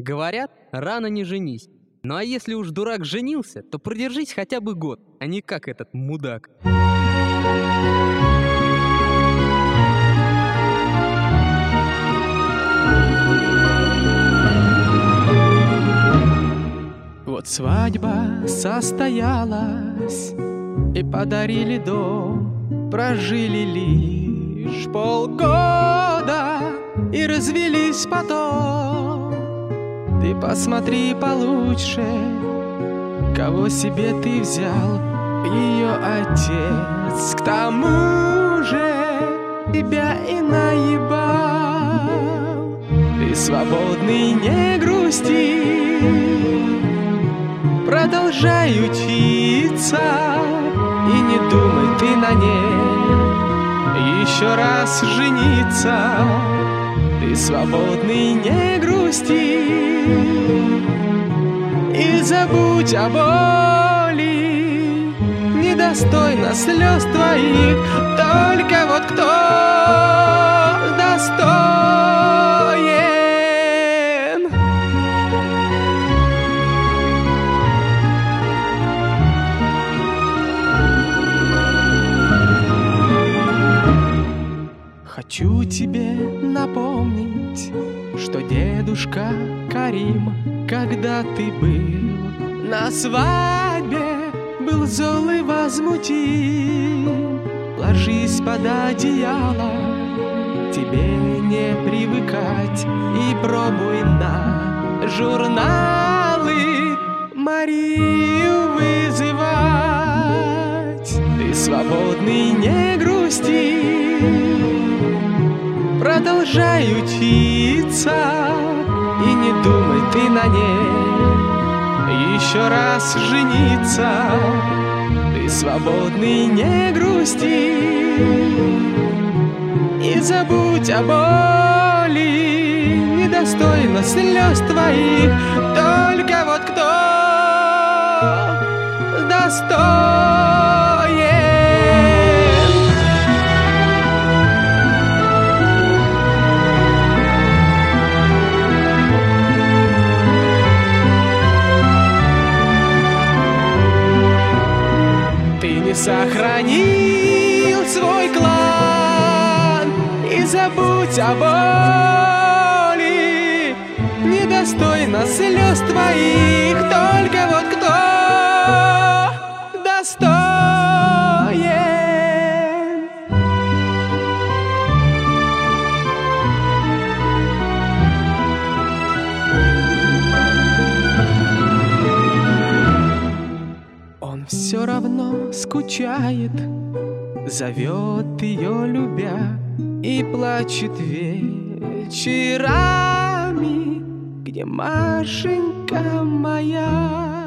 Говорят, рано не женись. Ну а если уж дурак женился, то продержись хотя бы год, а не как этот мудак. Вот свадьба состоялась, и подарили дом. Прожили лишь полгода и развелись потом. Ты посмотри получше, кого себе ты взял. Ее отец, к тому же, тебя и наебал. Ты свободный, не грусти, продолжай учиться, и не думай ты на ней еще раз жениться. Ты свободный, не грусти, и забудь о боли, недостойно слез твоих. Только вот кто достоин? Хочу тебе напомнить, что дедушка Карим, когда ты был на свадьбе, был зол и возмутим. Ложись под одеяло, тебе не привыкать, и пробуй на журналы Марию вызывать. Ты свободный, не грусти, продолжай учиться, и не думай ты на ней еще раз жениться. Ты свободный, не грусти, и забудь о боли, недостойно слез твоих. Только вот кто достоин? Сохранил свой клан, и забудь о боли, недостойно слез твоих. Только вот кто достоин? Он все равно скучает, зовет ее, любя, и плачет вечерами, где Машенька моя.